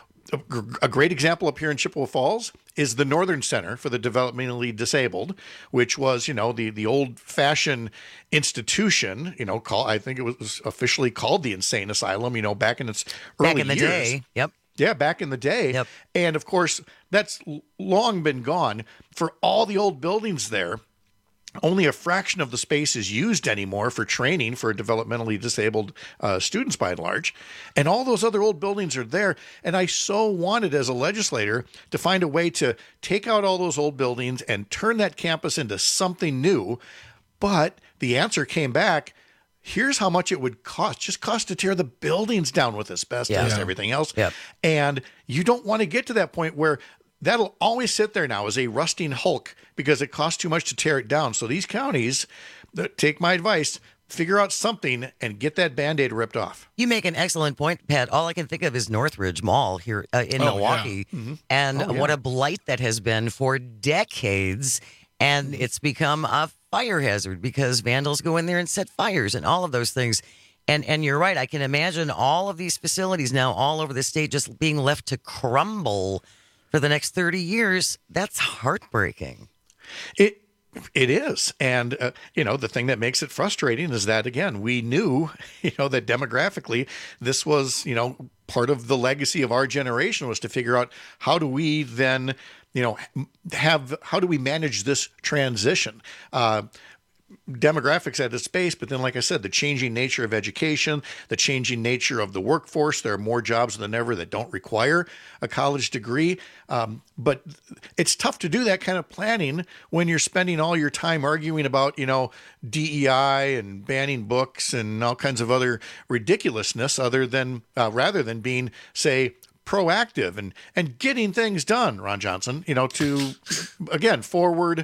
a great example up here in Chippewa Falls is the Northern Center for the Developmentally Disabled, which was, the old-fashioned institution, I think it was officially called the Insane Asylum, back in its early years. Back in the day, yep. Yeah, back in the day. Yep. And of course, that's long been gone. For all the old buildings there, only a fraction of the space is used anymore for training for developmentally disabled students by and large. And all those other old buildings are there. And I so wanted as a legislator to find a way to take out all those old buildings and turn that campus into something new. But the answer came back, here's how much it would cost to tear the buildings down with asbestos and everything else. Yep. And you don't want to get to that point where that'll always sit there now as a rusting hulk because it costs too much to tear it down. So these counties, take my advice, figure out something and get that Band-Aid ripped off. You make an excellent point, Pat. All I can think of is Northridge Mall here in Milwaukee. Yeah. And what a blight that has been for decades. And it's become a fire hazard because vandals go in there and set fires and all of those things. And you're right. I can imagine all of these facilities now all over the state just being left to crumble for the next 30 years. That's heartbreaking. It is. And, the thing that makes it frustrating is that, again, we knew, that demographically this was, part of the legacy of our generation was to figure out how do we then how do we manage this transition? Demographics at its space, but then, like I said, the changing nature of education, the changing nature of the workforce. There are more jobs than ever that don't require a college degree. But it's tough to do that kind of planning when you're spending all your time arguing about, DEI and banning books and all kinds of other ridiculousness rather than being, say, proactive and getting things done, Ron Johnson, to, again, forward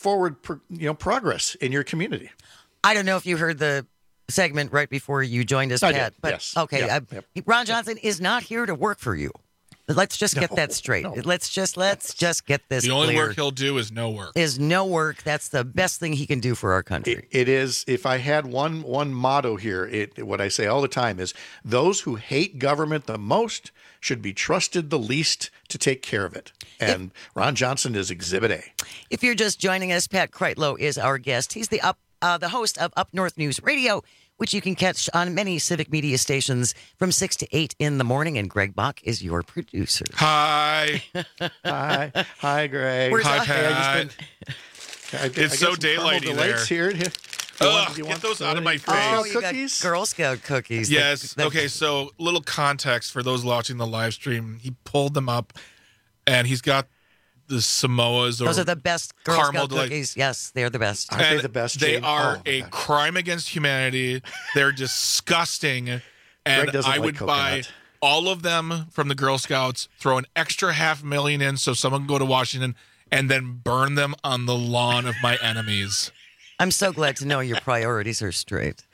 progress in your community. I don't know if you heard the segment right before you joined us, Pat, but yes. Okay. Yep. Ron Johnson is not here to work for you. Let's just get that straight. No. Let's just get this The only clear. Work he'll do is no work. Is no work. That's the best thing he can do for our country. It is. If I had one motto here, what I say all the time is those who hate government the most should be trusted the least to take care of it. And Ron Johnson is Exhibit A. If you're just joining us, Pat Kreitlow is our guest. He's the host of Up North News Radio. which you can catch on many Civic Media stations from 6 to 8 in the morning. And Greg Bach is your producer. Hi. Hi, Greg. Hi, Pat. It's so daylighty there. Here. Get those out of my face. Oh, you cookies? Got Girl Scout cookies. Yes. Okay, so little context for those watching the live stream. He pulled them up, and he's got the Samoas. Those are the best Girl Scout delight. cookies. Yes, they're the best. Aren't they the best, They Jane? are Oh, a God. crime against humanity. They're disgusting. Greg And doesn't I like would buy coconut. all of them from the Girl Scouts, throw an extra $500,000 in so someone can go to Washington, and then burn them on the lawn of my enemies. I'm so glad to know your priorities are straight.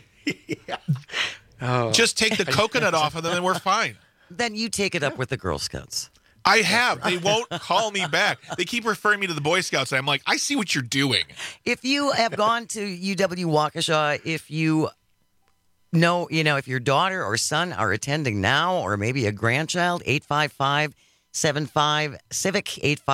Just take the coconut off of them and we're fine. Then you take it up with the Girl Scouts. I have. They won't call me back. They keep referring me to the Boy Scouts, and I'm like, I see what you're doing. If you have gone to UW Waukesha, if you know, if your daughter or son are attending now, or maybe a grandchild, 855-75-CIVIC,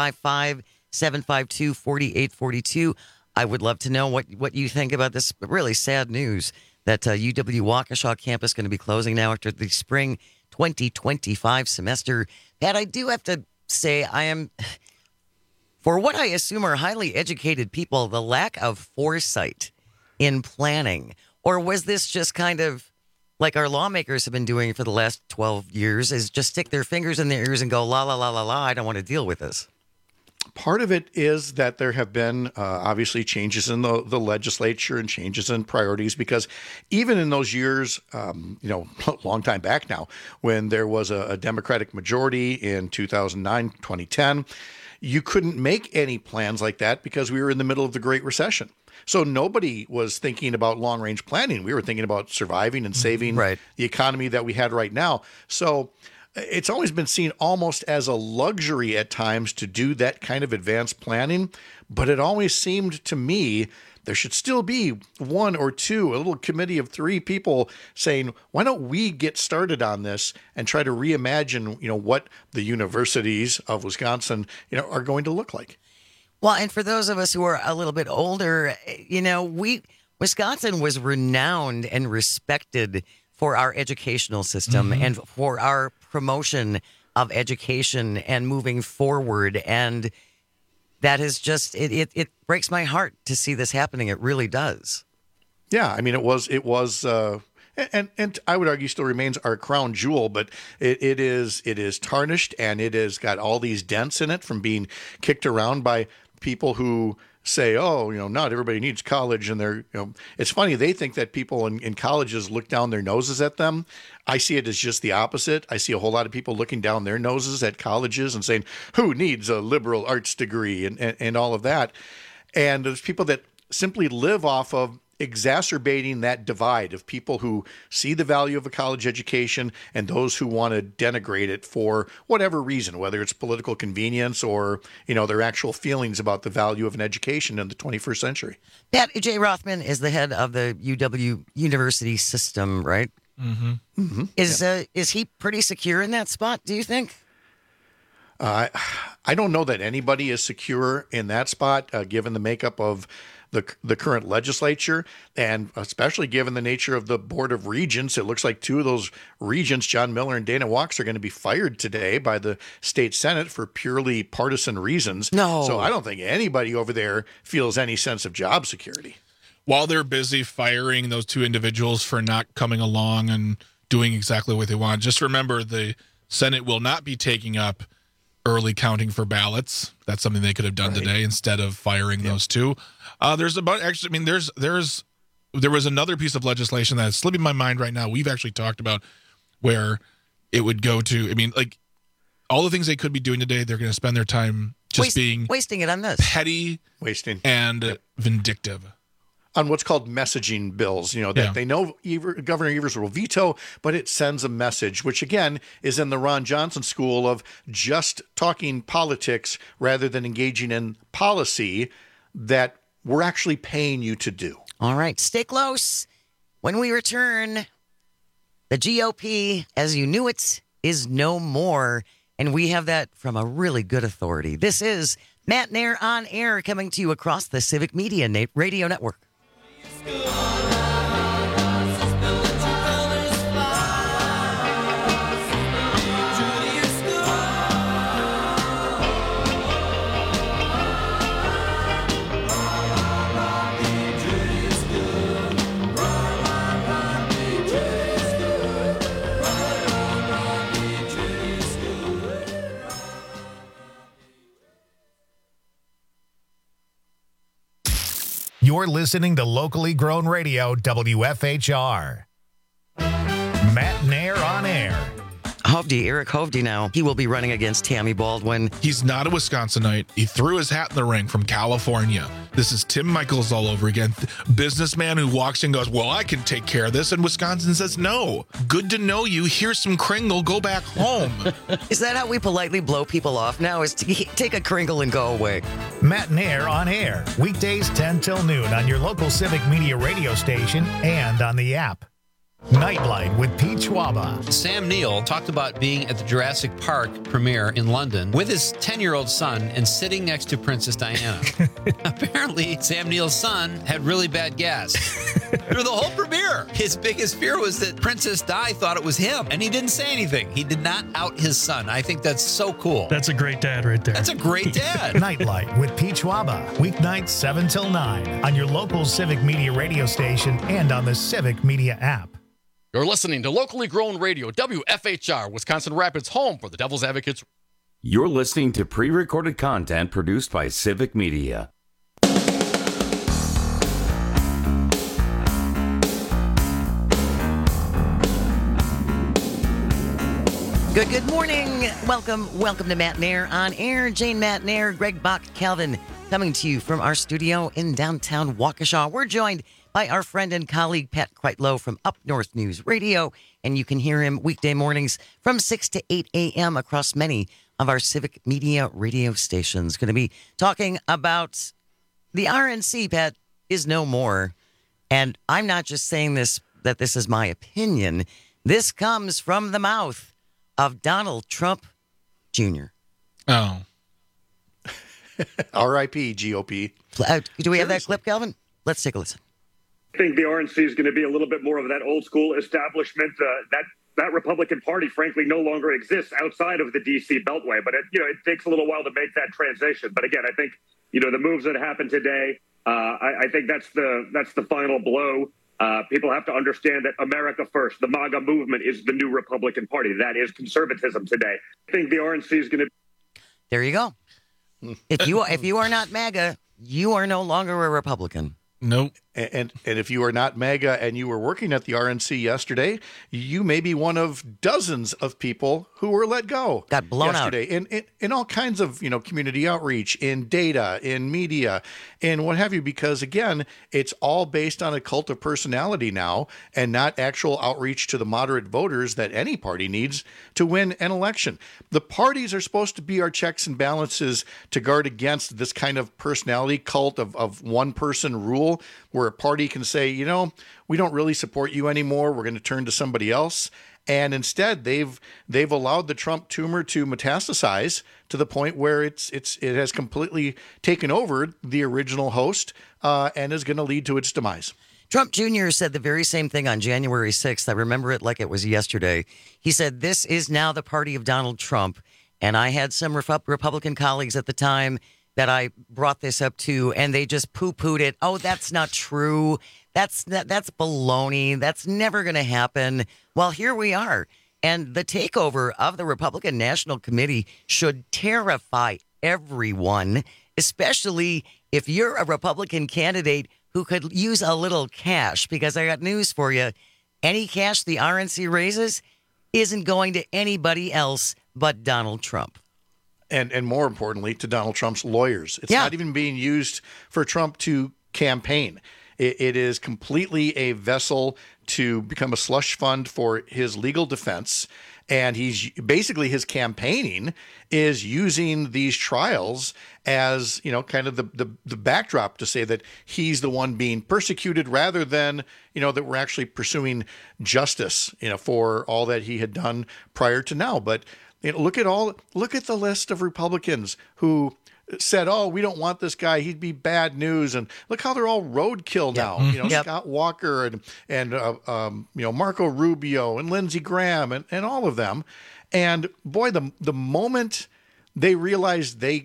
855-752-4842. I would love to know what you think about this really sad news that UW Waukesha campus is going to be closing now after the spring 2025 semester. Pat, I do have to say I am, for what I assume are highly educated people, the lack of foresight in planning. Or was this just kind of like our lawmakers have been doing for the last 12 years, is just stick their fingers in their ears and go, la, la, la, la, la, I don't want to deal with this? Part of it is that there have been obviously changes in the legislature and changes in priorities, because even in those years, a long time back now, when there was a Democratic majority in 2009, 2010, you couldn't make any plans like that because we were in the middle of the Great Recession. So nobody was thinking about long-range planning. We were thinking about surviving and saving the economy that we had right now. So it's always been seen almost as a luxury at times to do that kind of advanced planning. But it always seemed to me there should still be one or two, a little committee of 3 people saying, why don't we get started on this and try to reimagine, what the universities of Wisconsin, are going to look like. Well, and for those of us who are a little bit older, Wisconsin was renowned and respected for our educational system and for our promotion of education and moving forward. And that is just, it breaks my heart to see this happening. It really does. Yeah, I mean, it was, and I would argue still remains our crown jewel, but it is tarnished, and it has got all these dents in it from being kicked around by people who say, not everybody needs college. And it's funny. They think that people in colleges look down their noses at them. I see it as just the opposite. I see a whole lot of people looking down their noses at colleges and saying, who needs a liberal arts degree and all of that. And there's people that simply live off of exacerbating that divide of people who see the value of a college education and those who want to denigrate it for whatever reason, whether it's political convenience or, their actual feelings about the value of an education in the 21st century. Pat J. Rothman is the head of the UW University system, right? Mm-hmm. Mm-hmm. Is he pretty secure in that spot, do you think? I don't know that anybody is secure in that spot, given the makeup of the current legislature, and especially given the nature of the Board of Regents. It looks like 2 of those regents, John Miller and Dana Wachs, are going to be fired today by the state Senate for purely partisan reasons. No. So I don't think anybody over there feels any sense of job security. While they're busy firing those 2 individuals for not coming along and doing exactly what they want, just remember the Senate will not be taking up early counting for ballots. That's something they could have done today instead of firing those 2. There's a bunch. Actually, I mean, there was another piece of legislation that's slipping my mind right now. We've actually talked about where it would go to. I mean, like all the things they could be doing today, they're going to spend their time just wasting it on this petty, and vindictive. On what's called messaging bills, that they know Governor Evers will veto, but it sends a message, which again is in the Ron Johnson school of just talking politics rather than engaging in policy that we're actually paying you to do. All right, stay close. When we return, the GOP, as you knew it, is no more. And we have that from a really good authority. This is Matt Nair on Air, coming to you across the Civic Media Radio Network. You're listening to locally grown radio WFHR. Matt Nair on air. Eric Hovde now. He will be running against Tammy Baldwin. He's not a Wisconsinite. He threw his hat in the ring from California. This is Tim Michaels all over again. Businessman who walks in and goes, well, I can take care of this. And Wisconsin says, no. Good to know you. Here's some Kringle. Go back home. Is that how we politely blow people off now? Is to take a Kringle and go away? Matt Nair on air. Weekdays 10 till noon on your local Civic Media radio station and on the app. Nightlight with Pete Schwaba. Sam Neill talked about being at the Jurassic Park premiere in London with his 10-year-old son and sitting next to Princess Diana. Apparently, Sam Neill's son had really bad gas through the whole premiere. His biggest fear was that Princess Di thought it was him, and he didn't say anything. He did not out his son. I think that's so cool. That's a great dad right there. That's a great dad. Nightlight with Pete Schwaba. Weeknights 7 till 9 on your local Civic Media radio station and on the Civic Media app. You're listening to locally grown radio, WFHR, Wisconsin Rapids, home for the Devil's Advocates. You're listening to pre-recorded content produced by Civic Media. Good morning. Welcome to Matt Nair on air. Jane Matt Nair, Greg Bach, Calvin, coming to you from our studio in downtown Waukesha. We're joined by our friend and colleague Pat Quitlow from Up North News Radio, and you can hear him weekday mornings from 6 to 8 a.m. across many of our Civic Media radio stations. Going to be talking about the RNC, Pat, is no more. And I'm not just saying that this is my opinion. This comes from the mouth of Donald Trump Jr. Oh. R.I.P. GOP. Do we have that clip, Calvin? Let's take a listen. I think the RNC is going to be a little bit more of that old school establishment. That Republican Party, frankly, no longer exists outside of the D.C. Beltway. But it takes a little while to make that transition. But again, I think the moves that happened today. I think that's the final blow. People have to understand that America First, the MAGA movement, is the new Republican Party. That is conservatism today. I think the RNC is going to. There you go. If you are not MAGA, you are no longer a Republican. Nope. And if you are not MAGA and you were working at the RNC yesterday, you may be one of dozens of people who were let go. Got blown yesterday out. In all kinds of community outreach, in data, in media, in what have you, because again, it's all based on a cult of personality now and not actual outreach to the moderate voters that any party needs to win an election. The parties are supposed to be our checks and balances to guard against this kind of personality cult of one person rule, where a party can say, we don't really support you anymore. We're going to turn to somebody else. And instead, they've allowed the Trump tumor to metastasize to the point where it has completely taken over the original host and is going to lead to its demise. Trump Jr. said the very same thing on January 6th. I remember it like it was yesterday. He said, this is now the party of Donald Trump. And I had some Republican colleagues at the time that I brought this up to, and they just poo-pooed it. Oh, that's not true. That's baloney. That's never going to happen. Well, here we are. And the takeover of the Republican National Committee should terrify everyone, especially if you're a Republican candidate who could use a little cash, because I got news for you. Any cash the RNC raises isn't going to anybody else but Donald Trump. And more importantly, to Donald Trump's lawyers. It's not even being used for Trump to campaign. It is completely a vessel to become a slush fund for his legal defense. And he's basically, his campaigning is using these trials as, kind of the backdrop to say that he's the one being persecuted rather than, that we're actually pursuing justice, for all that he had done prior to now. But look at the list of Republicans who said, oh, we don't want this guy. He'd be bad news. And look how they're all roadkill now. Scott Walker and Marco Rubio and Lindsey Graham and all of them. And boy, the moment they realized they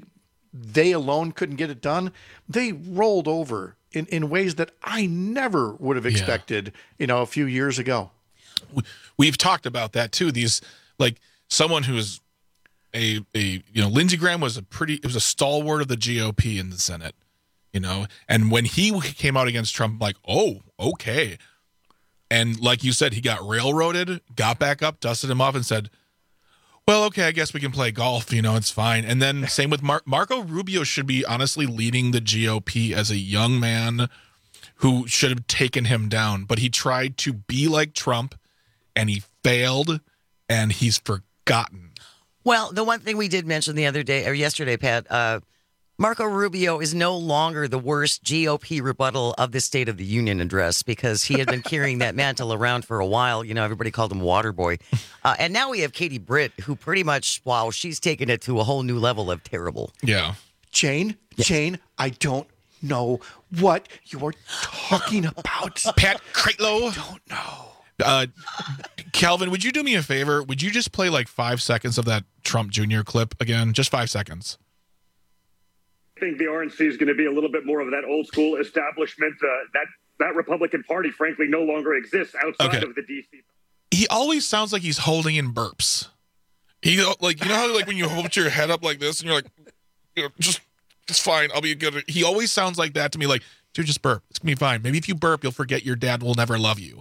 alone couldn't get it done, they rolled over in ways that I never would have expected, a few years ago. We've talked about that too. These, someone who's Lindsey Graham was a stalwart of the GOP in the Senate. And when he came out against Trump, like, oh, okay. And like you said, he got railroaded, got back up, dusted him off, and said, well, okay, I guess we can play golf. It's fine. And then same with Marco Rubio should be honestly leading the GOP as a young man who should have taken him down. But he tried to be like Trump, and he failed, and he's forgotten. Well, the one thing we did mention the other day, or yesterday, Pat, Marco Rubio is no longer the worst GOP rebuttal of the State of the Union address because he had been carrying that mantle around for a while. Everybody called him Waterboy. And now we have Katie Britt, who pretty much, wow, she's taken it to a whole new level of terrible. Yeah. Jane, I don't know what you are talking about. Pat Kreitlow. I don't know. Calvin, would you do me a favor? Would you just play like 5 seconds of that Trump Jr. clip again? Just 5 seconds. I think the RNC is going to be a little bit more of that old school establishment. That Republican Party, frankly, no longer exists outside of the D.C. He always sounds like he's holding in burps. He like how like when you hold your head up like this and you're like, just fine, I'll be good. He always sounds like that to me. Like, dude, just burp. It's gonna be fine. Maybe if you burp, you'll forget your dad will never love you.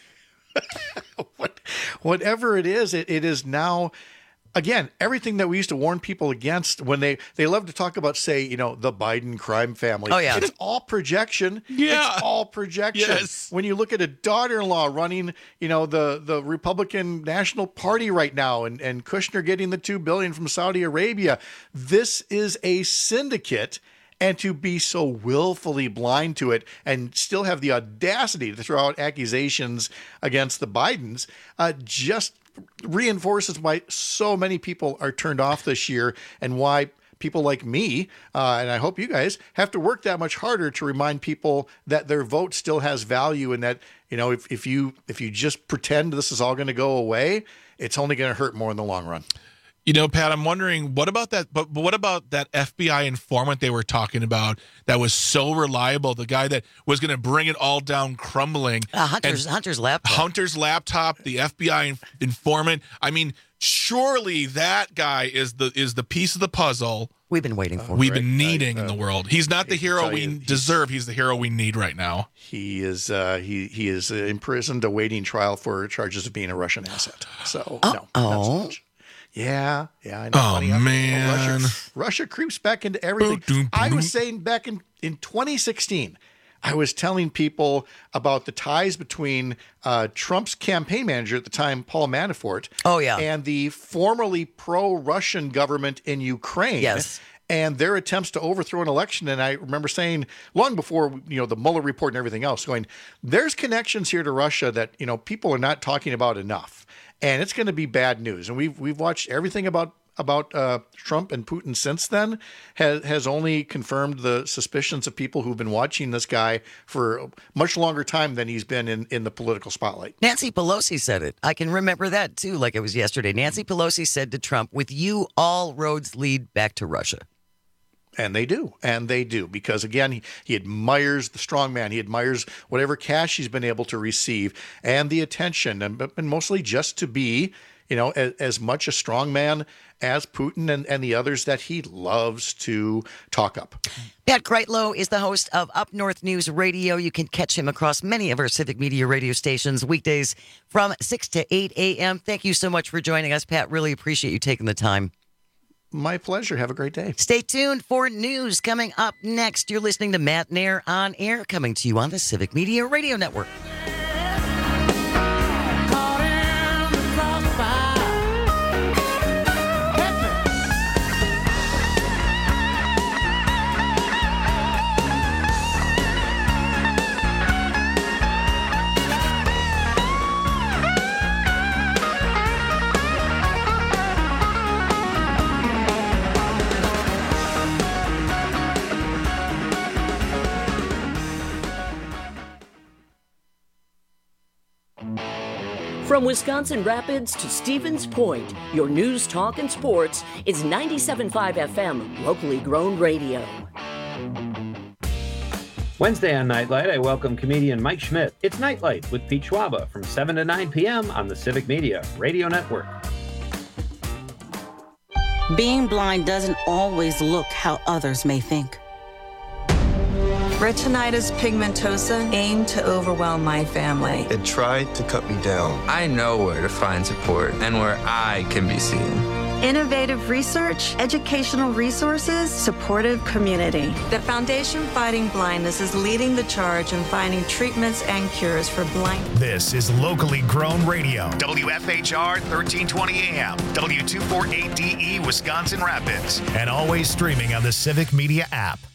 Whatever it is now. Again, everything that we used to warn people against when they love to talk about, say, the Biden crime family. Oh, yeah. It's all projection. Yeah. It's all projection. Yes. When you look at a daughter-in-law running, the Republican National Party right now and Kushner getting the $2 billion from Saudi Arabia, this is a syndicate. And to be so willfully blind to it and still have the audacity to throw out accusations against the Bidens just reinforces why so many people are turned off this year and why people like me, and I hope you guys, have to work that much harder to remind people that their vote still has value and that, if you just pretend this is all going to go away, it's only going to hurt more in the long run. Pat, I'm wondering, what about that? But what about that FBI informant they were talking about that was so reliable? The guy that was going to bring it all down crumbling. Hunter's laptop. Hunter's laptop, the FBI informant. I mean, surely that guy is the piece of the puzzle we've been waiting for. We've been needing in the world. He's not the hero we deserve. He's the hero we need right now. He is he is imprisoned awaiting trial for charges of being a Russian asset. So no, not so much. Yeah, I know. Oh, man. Russia creeps back into everything. I was saying back in 2016, I was telling people about the ties between Trump's campaign manager at the time, Paul Manafort, and the formerly pro-Russian government in Ukraine. Yes. And their attempts to overthrow an election. And I remember saying long before, the Mueller report and everything else, going, there's connections here to Russia that, people are not talking about enough. And it's going to be bad news. And we've watched everything about Trump and Putin since then has only confirmed the suspicions of people who've been watching this guy for a much longer time than he's been in the political spotlight. Nancy Pelosi said it. I can remember that, too, like it was yesterday. Nancy Pelosi said to Trump, with you, all roads lead back to Russia. And they do. Because, again, he admires the strong man. He admires whatever cash he's been able to receive and the attention, and mostly just to be, as much a strong man as Putin and the others that he loves to talk up. Pat Kreitlow is the host of Up North News Radio. You can catch him across many of our Civic Media radio stations weekdays from 6 to 8 a.m. Thank you so much for joining us, Pat. Really appreciate you taking the time. My pleasure. Have a great day. Stay tuned for news coming up next. You're listening to Matt Nair on Air, coming to you on the Civic Media Radio Network. From Wisconsin Rapids to Stevens Point, your news, talk, and sports is 97.5 FM, locally grown radio. Wednesday on Nightlight, I welcome comedian Mike Schmidt. It's Nightlight with Pete Schwaba from 7 to 9 p.m. on the Civic Media Radio Network. Being blind doesn't always look how others may think. Retinitis pigmentosa aimed to overwhelm my family. It tried to cut me down. I know where to find support and where I can be seen. Innovative research, educational resources, supportive community. The Foundation Fighting Blindness is leading the charge in finding treatments and cures for blindness. This is locally grown radio. WFHR 1320 AM, W248DE Wisconsin Rapids, and always streaming on the Civic Media app.